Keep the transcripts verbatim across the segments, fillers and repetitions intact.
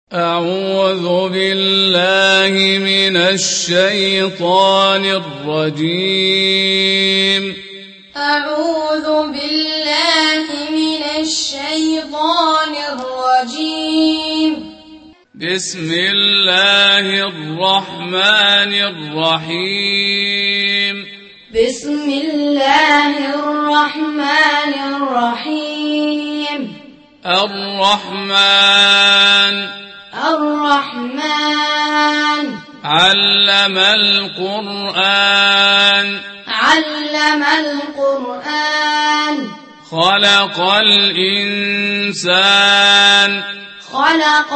أعوذ بالله من الشيطان الرجيم أعوذ بالله من الشيطان الرجيم بسم الله الرحمن الرحيم بسم الله الرحمن الرحيم الرحمن الرحمن علم القرآن علم القرآن خلق الإنسان خلق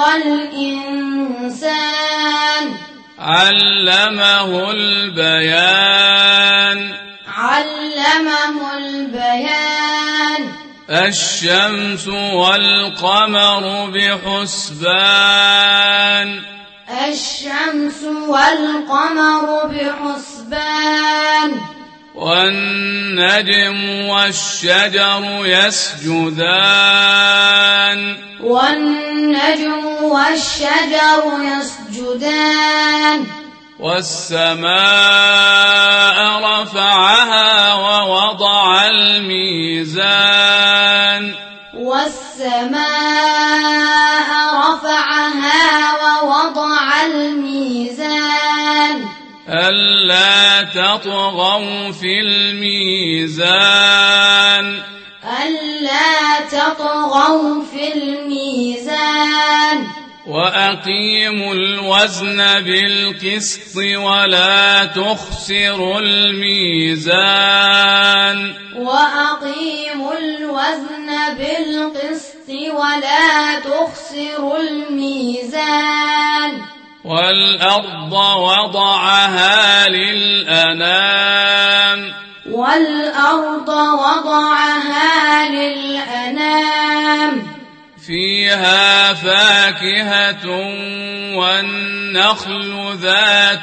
الإنسان علمه البيان علمه البيان الشمس والقمر بحسبان الشمس والقمر بحسبان والنجم والشجر يسجدان والنجم والشجر يسجدان والسماء رفعها ووضع الميزان والسماء رفعها ووضع الميزان ألا تطغوا في الميزان ألا تطغوا في الميزان وأقيموا الوزن بالقسط ولا تخسروا الميزان وأقيموا الوزن بالقسط ولا تخسروا الميزان والأرض وضعها للأنام والأرض وضعها للأنام فيها فاكهة والنخل ذات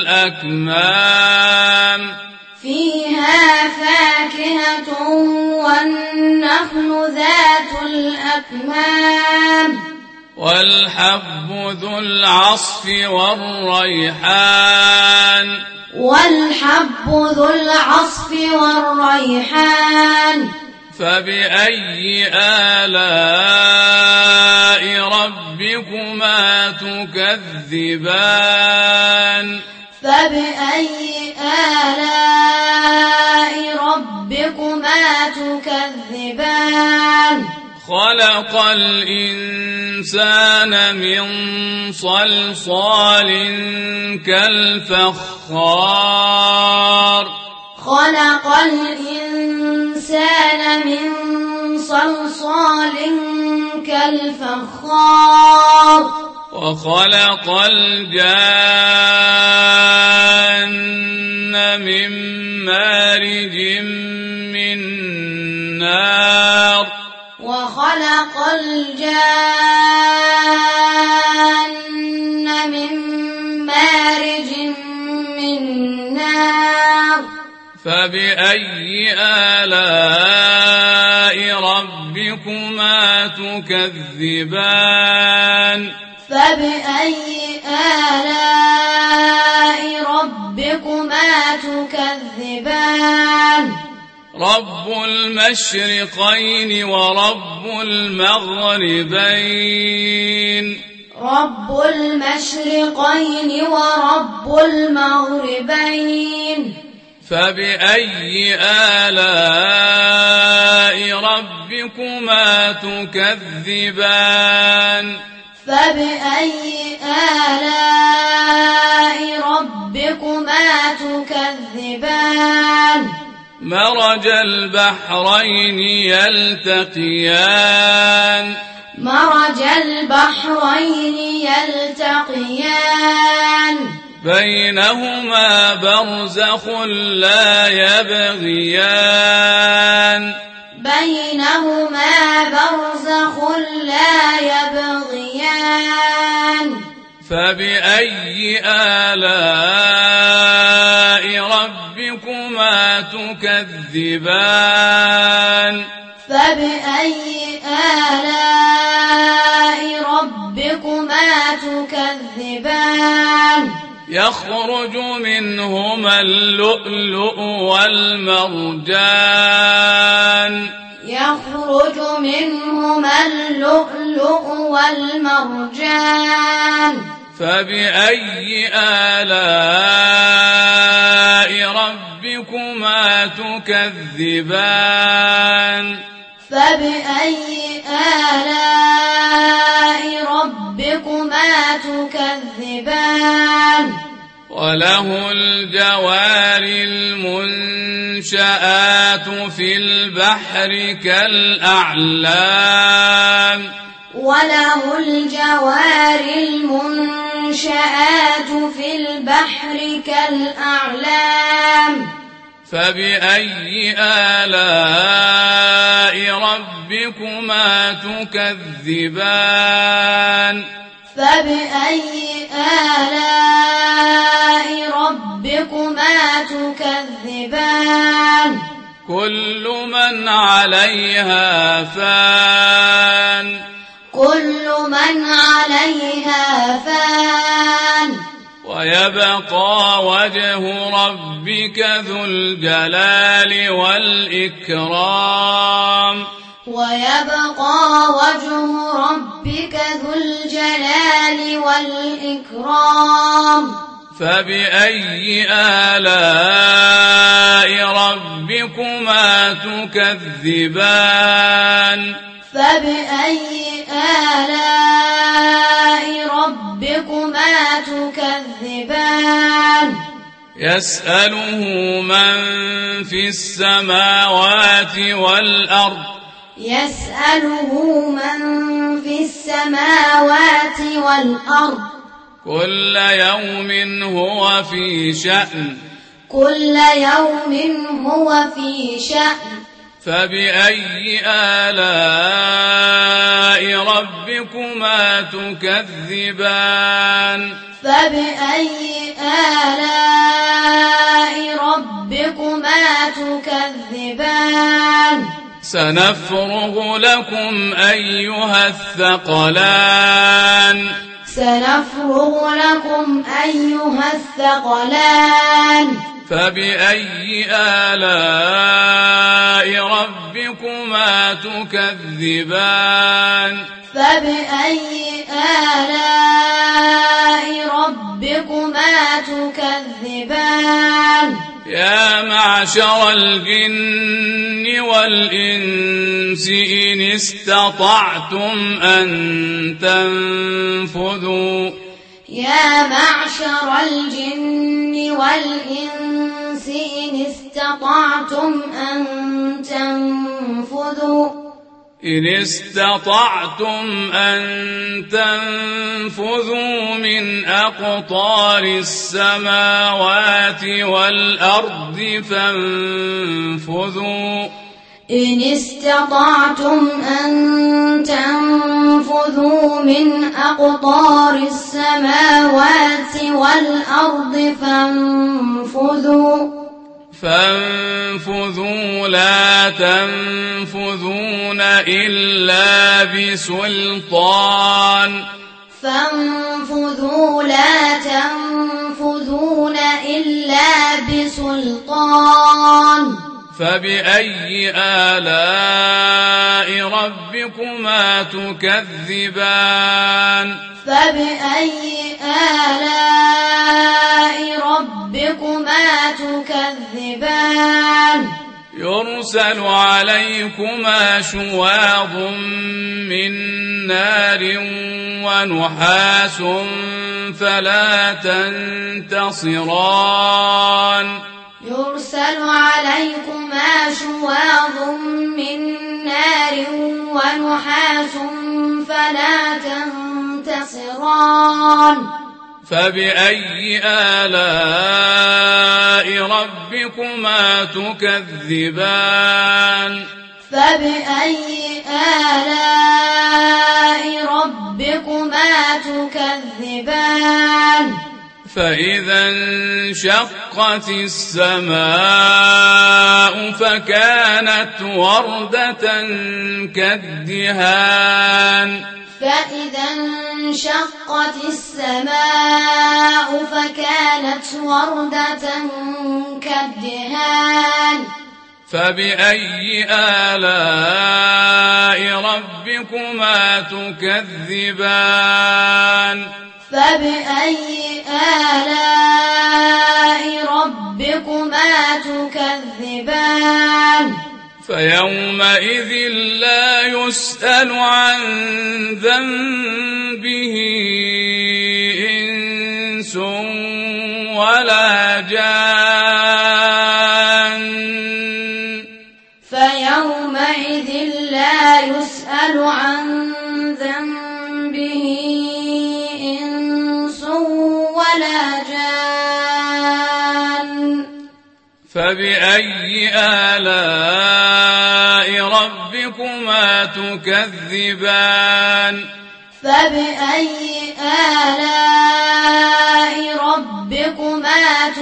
الأكمام فيها فاكهة والنخل ذات الأكمام والحب ذو العصف والريحان والحب ذو العصف والريحان فبأي آلاء ربكما تكذبان فبأي آلاء ربكما تكذبان خلق الإنسان من صلصال كالفخار خلق الإنسان من صلصال كالفخار وخلق الجان من مارج من نار وخلق الجان من مارج من نار فبأي آلاء ربكما تكذبان فبأي آلاء ربكما تكذبان رب المشرقين ورب المغربين رب المشرقين ورب المغربين فبأي آلاء ربكما تكذبان فبأي آلاء ربكما تكذبان مرج البحرين يلتقيان مرج البحرين يلتقيان بينهما برزخ لا يبغيان بينهما برزخ لا يبغيان فبأي آلاء ربكما تكذبان فبأي آلاء ربكما تكذبان يخرج منهما اللؤلؤ والمرجان يخرج منهما اللؤلؤ والمرجان فبأي آلاء ربكما تكذبان فبأي آلاء ربكما تكذبان وله الجوار المنشآت في البحر كالأعلام وله الجوار المنشآت في البحر كالأعلام فبأي آلاء ربكما تكذبان فبأي آلاء ربكما تكذبان كل من عليها فان كل من عليها فان ويبقى وجه ربك ذو الجلال والإكرام ويبقى وجه ربك ذو الجلال والإكرام فبأي آلاء ربكما تكذبان فبأي آلاء ربكما تكذبان يسأله من في السماوات والأرض يسأله من في السماوات والأرض كل يوم هو في شأن كل يوم هو في شأن فبأي آلاء ربكما تكذبان فبأي آلاء ربكما تكذبان سنفرغ لكم أيها الثقلان سنفرغ لكم أيها الثقلان فبأي آلاء ربكما تكذبان فبأي آلاء ربكما تكذبان يا معشر الجن والإنس إن استطعتم أن تنفذوا يا معشر الجن والإنس إن استطعتم أن تنفذوا إن استطعتم أن تنفذوا من أقطار السماوات والأرض فانفذوا إن استطعتم أن تنفذوا من أقطار السماوات والأرض فانفذوا فانفذوا لا تنفذون إلا بسلطان فانفذوا لا تنفذون إلا بسلطان فبأي آلاء ربكما تكذبان فبأي آلاء ربكما تكذبان يرسل عليكما شواظ من نار ونحاس فلا تنتصران يرسل عليكما شواظ من نار ونحاس فلا تنتصران فبأي آلاء ربكما تكذبان فبأي آلاء ربكما تكذبان فإذا انشقت السماء فكانت وردة كالدهان فإذا انشقت السماء فكانت وردة كالدهان فبأي آلاء ربكما تكذبان فبأي آلاء ربكما تكذبان فيومئذ لا يسأل عن ذنبه إنس ولا جان فيومئذ لا يسأل عن ذنبه إنس ولا جان فبأي آلاء ربكما تكذبان فبأي آلاء ربكما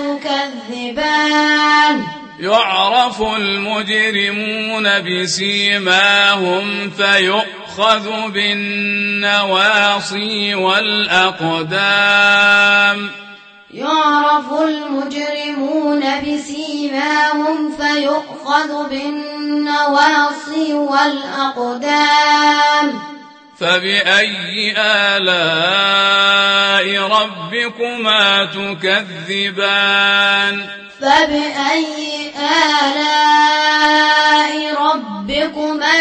تكذبان يعرف المجرمون بسيماهم فيؤخذ بالنواصي والأقدام يعرف المجرمون بسيماهم فيؤخذ بالنواصي والأقدام فبأي آلاء ربكما تكذبان فبأي آلاء ربكما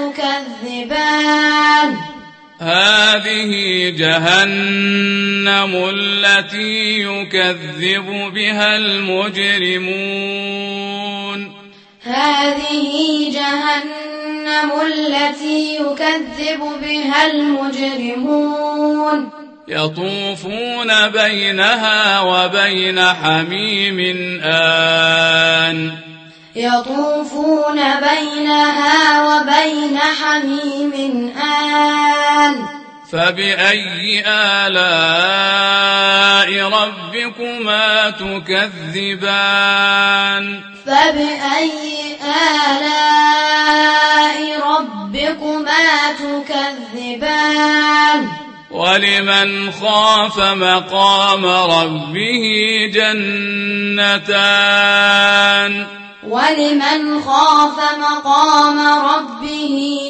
تكذبان هذه جهنم التي يكذب بها المجرمون هذه جهنم التي يكذب بها المجرمون يطوفون بينها وبين حميم آن يطوفون بينها وبين حميم آن فبأي آلاء ربكما تكذبان فبأي آلاء ربكما تكذبان ولمن خاف مقام ربه جنتان ولمن خاف مقام ربه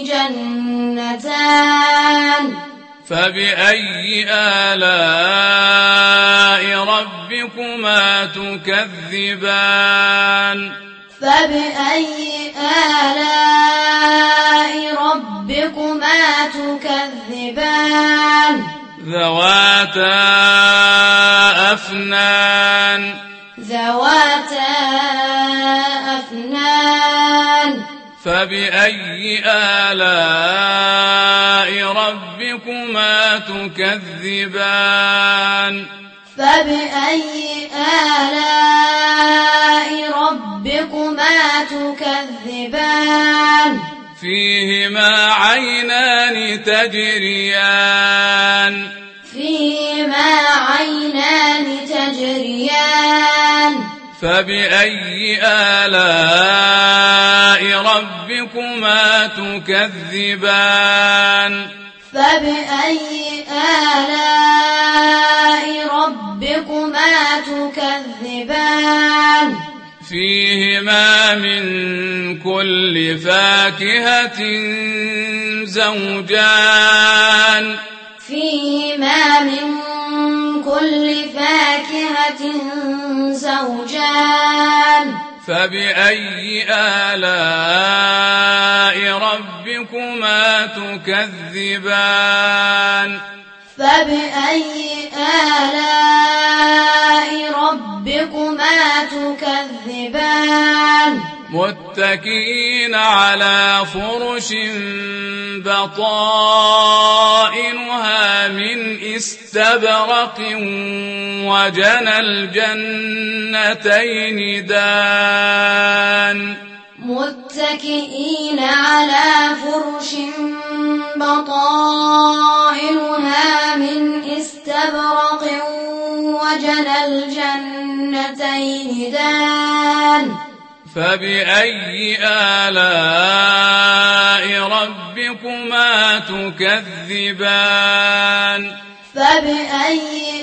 جنتان فبأي آلاء ربكما تكذبان فبأي آلاء ربكما تكذبان ذواتا أفنان ذواتا أفنان فبأي آلاء ربكما تكذبان فبأي آلاء ربكما تكذبان فيهما عينان تجريان فيهما عينان تجريان فبأي آلاء ربكما تكذبان فبأي آلاء ربكما تكذبان فيهما من كل فاكهة زوجان فيهما من كل فاكهة زوجان فبأي آلاء ربكما تكذبان فبأي آلاء ربكما تكذبان متكئين على فرش بطائنها من استبرق وجنى الجنتين دان متكئين على فرش بطائنها من استبرق وجنى الجنتين دان فبأي آلاء ربكما تكذبان فبأي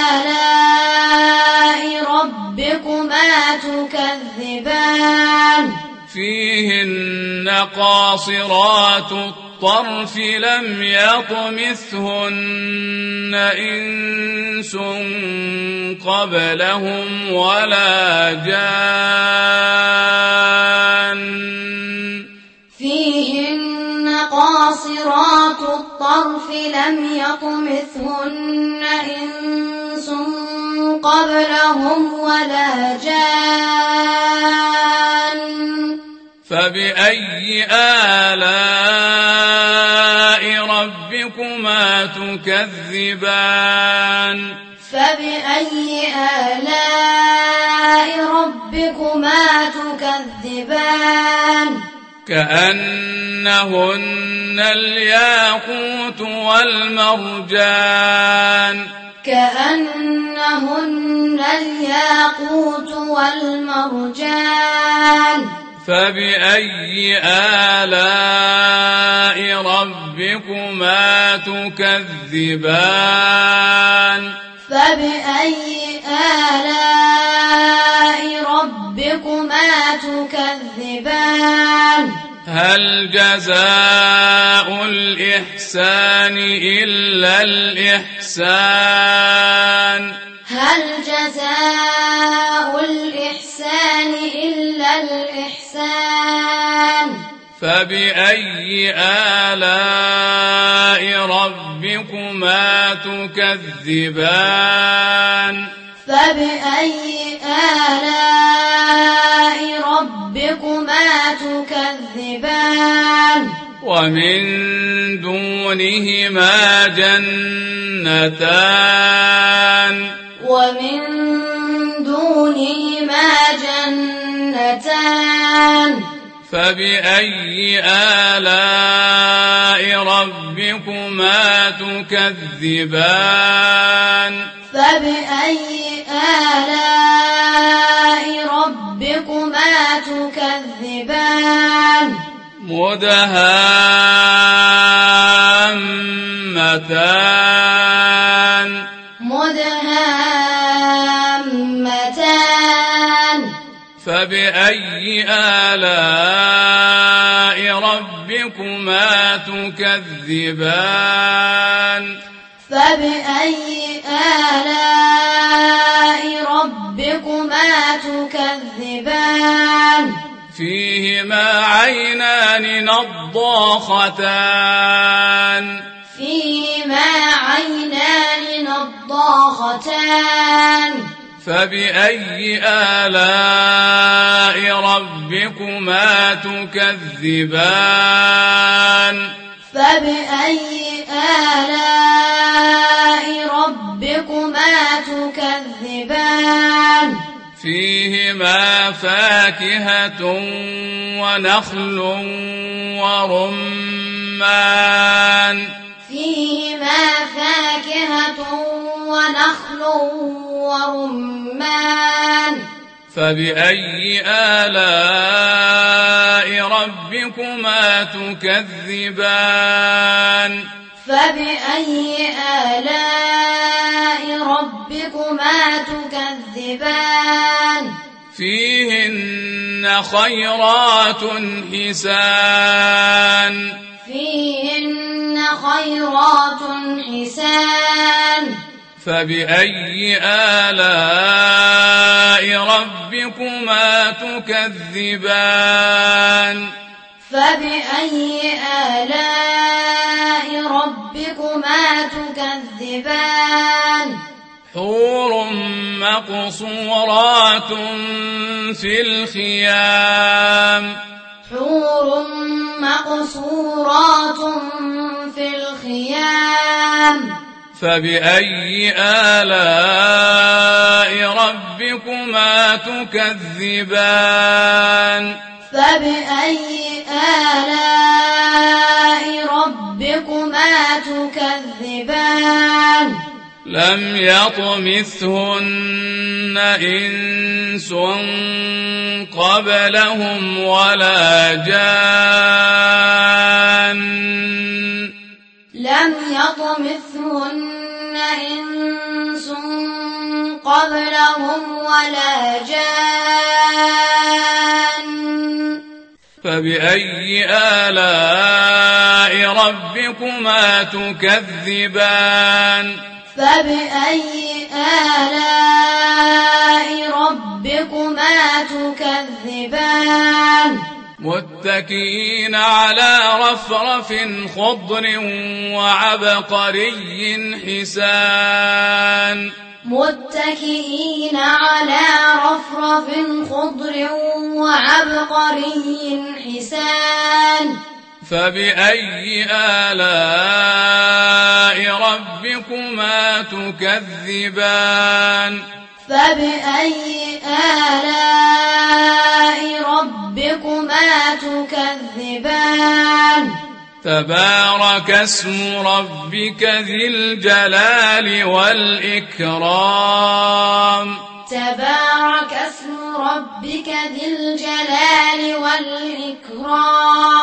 آلاء ربكما تكذبان فيهن قاصرات الطرف لم يطمثهن إنس قبلهم ولا جان فيهن قاصرات الطرف لم يطمثهن إنس قبلهم ولا جان فبأي آلاء ربكما تكذبان فبأي آلاء ربكما تكذبان كأنهن الياقوت والمرجان كأنهن الياقوت والمرجان فبأي آلاء ربكما تكذبان فبأي آلاء ربكما تكذبان هل جزاء الإحسان إلا الإحسان هل جزاء الإحسان إلا الإحسان فبأي آلاء ربكما تكذبان فبأي آلاء ربكما تكذبان ومن دونهما جنتان ومن دونهما جنتان فبأي آلاء ربكما تكذبان فبأي آلاء ربكما تكذبان مدهامتان مدهامتان فبأي آلاء ربكما تكذبان فبأي آلاء ربكما تكذبان فيهما عينان نضاختان فيهما عينان نضاختان فبأي آلاء ربكما تكذبان فبأي آلاء ربكما تكذبان فيهما فاكهة ونخل ورمان فيهما فاكهة ونخل ورمان فبأي آلاء ربكما تكذبان فبأي آلاء ربكما تكذبان فيهن خيرات حسان فيهن خيرات حسان فبأي آلاء ربكما تكذبان فبأي آلاء ربكما تكذبان حور مقصورات في الخيام حور مقصورات في الخيام فبأي آلاء ربكما تكذبان فبأي آلاء ربكما تكذبان لم يطمثهن إنس قبلهم ولا جان لم يطمثهن إنس قبلهم ولا جان فبأي آلاء ربكما تكذبان فبأي آلاء ربكما تكذبان متكئين على رفرف خضر وعبقري حسان متكئين على رفرف خضر وعبقري حسان فبأي آلاء ربكما تكذبان فبأي آلاء ربكما تكذبان تبارك اسم ربك ذي الجلال والإكرام تبارك اسم ربك ذي الجلال والإكرام